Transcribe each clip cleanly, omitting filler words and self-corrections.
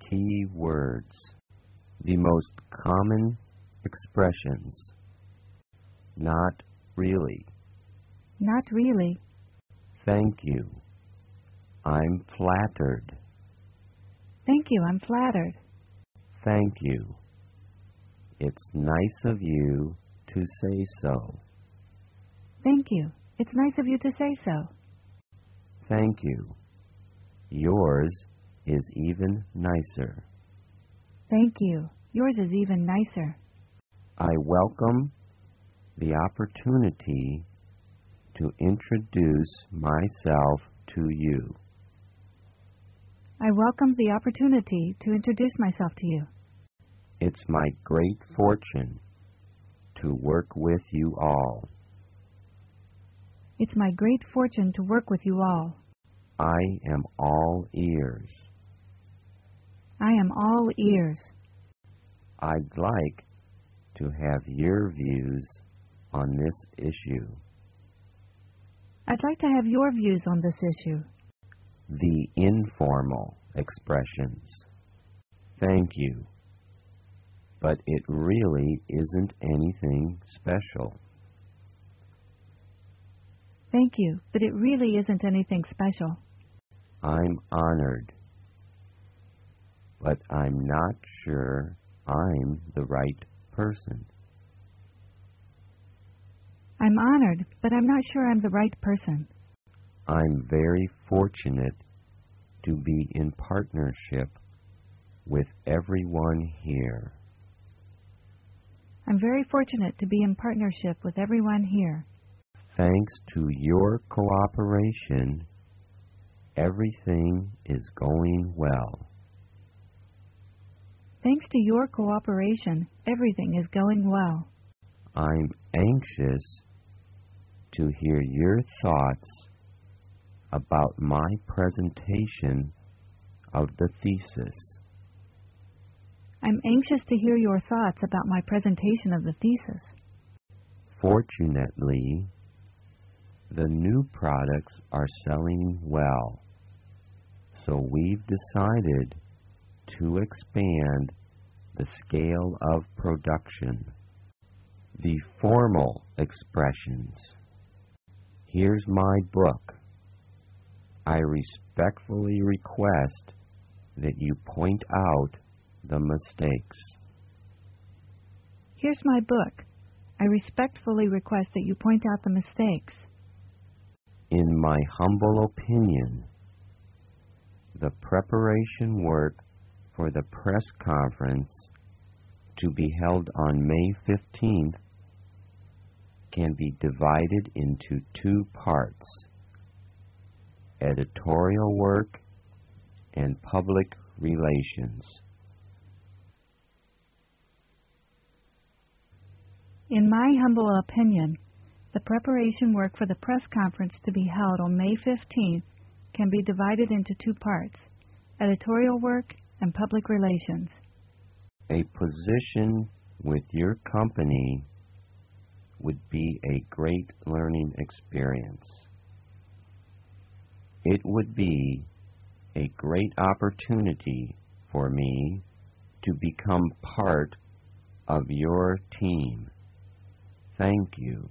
key words, the most common expressions. Not really. Not really. Thank you. I'm flattered. Thank you, I'm flattered. Thank you. It's nice of you to say so. Thank you. It's nice of you to say so. Thank you. Yours is even nicer. Thank you. Yours is even nicer. I welcome the opportunity to introduce myself to you. I welcome the opportunity to introduce myself to you. It's my great fortune to work with you all. It's my great fortune to work with you all. I am all ears. I am all ears. I'd like to have your views on this issue. I'd like to have your views on this issue. The informal expressions. Thank you. But it really isn't anything special. Thank you, but it really isn't anything special. I'm honored, but I'm not sure I'm the right person. I'm honored, but I'm not sure I'm the right person. I'm very fortunate to be in partnership with everyone here. I'm very fortunate to be in partnership with everyone here. Thanks to your cooperation, everything is going well. Thanks to your cooperation, everything is going well. I'm anxious to hear your thoughts about my presentation of the thesis. I'm anxious to hear your thoughts about my presentation of the thesis. Fortunately, the new products are selling well, so we've decided to expand the scale of production. The formal expressions. Here's my book. I respectfully request that you point out the mistakes. Here's my book. I respectfully request that you point out the mistakes. In my humble opinion, the preparation work for the press conference to be held on May 15th can be divided into two parts: editorial work and public relations. In my humble opinion, the preparation work for the press conference to be held on May 15th can be divided into two parts: editorial work and public relations. A position with your company would be a great learning experience. It would be a great opportunity for me to become part of your team. Thank you.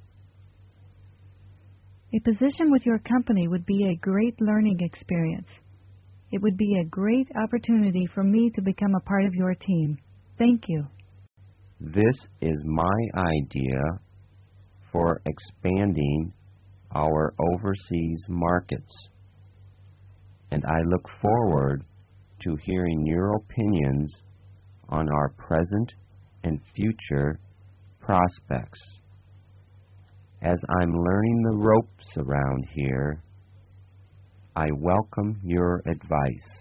A position with your company would be a great learning experience. It would be a great opportunity for me to become a part of your team. Thank you. This is my idea for expanding our overseas markets, and I look forward to hearing your opinions on our present and future prospects. As I'm learning the ropes around here, I welcome your advice.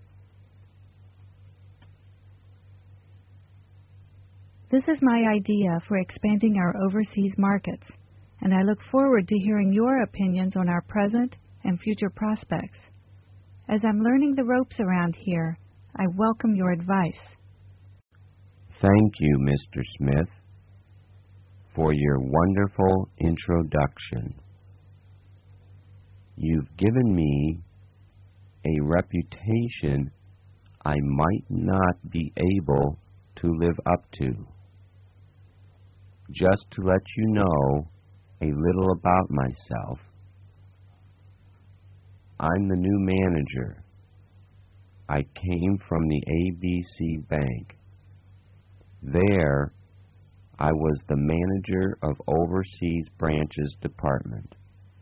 This is my idea for expanding our overseas markets, and I look forward to hearing your opinions on our present and future prospects. As I'm learning the ropes around here, I welcome your advice. Thank you, Mr. Smith, for your wonderful introduction. You've given me a reputation I might not be able to live up to. Just to let you know a little about myself, I'm the new manager. I came from the ABC Bank. There, I was the manager of Overseas Branches Department.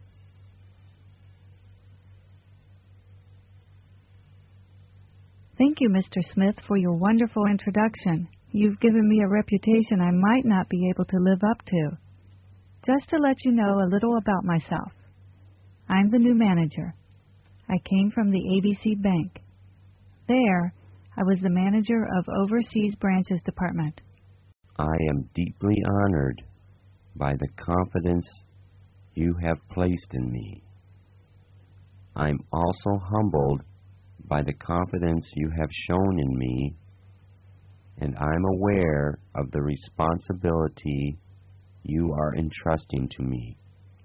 Thank you, Mr. Smith, for your wonderful introduction. You've given me a reputation I might not be able to live up to. Just to let you know a little about myself, I'm the new manager. I came from the ABC Bank. There, I was the manager of Overseas Branches Department. I am deeply honored by the confidence you have placed in me. I'm also humbled by the confidence you have shown in me, and I'm aware of the responsibility you are entrusting to me.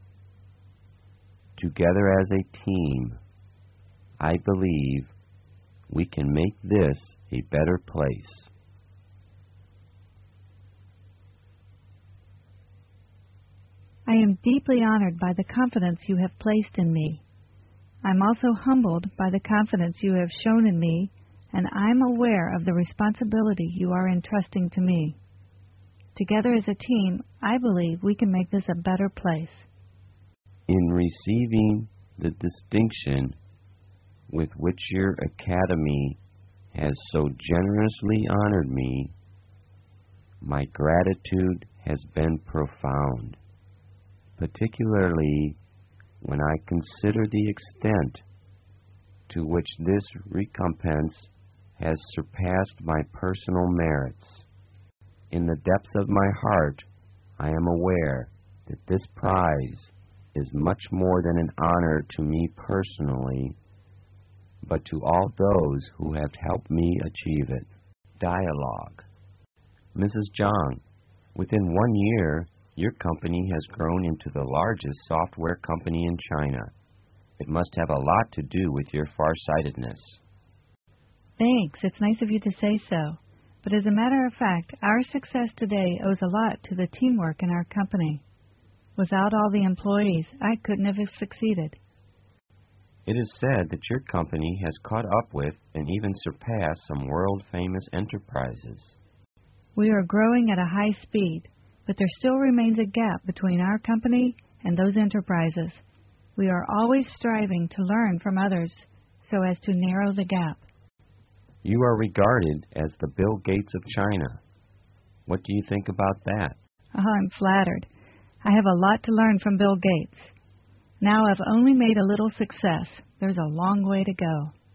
Together as a team, I believe we can make this a better place. I am deeply honored by the confidence you have placed in me. I'm also humbled by the confidence you have shown in me, and I'm aware of the responsibility you are entrusting to me. Together as a team, I believe we can make this a better place. In receiving the distinction with which your Academy has so generously honored me, my gratitude has been profound, particularly when I consider the extent to which this recompense has surpassed my personal merits. In the depths of my heart, I am aware that this prize is much more than an honor to me personally, but to all those who have helped me achieve it. Dialogue. Mrs. Zhang, within 1 year, your company has grown into the largest software company in China. It must have a lot to do with your farsightedness. Thanks. It's nice of you to say so. But as a matter of fact, our success today owes a lot to the teamwork in our company. Without all the employees, I couldn't have succeeded. It is said that your company has caught up with and even surpassed some world-famous enterprises. We are growing at a high speed, but there still remains a gap between our company and those enterprises. We are always striving to learn from others so as to narrow the gap. You are regarded as the Bill Gates of China. What do you think about that? Oh, I'm flattered. I have a lot to learn from Bill Gates. Now I've only made a little success. There's a long way to go.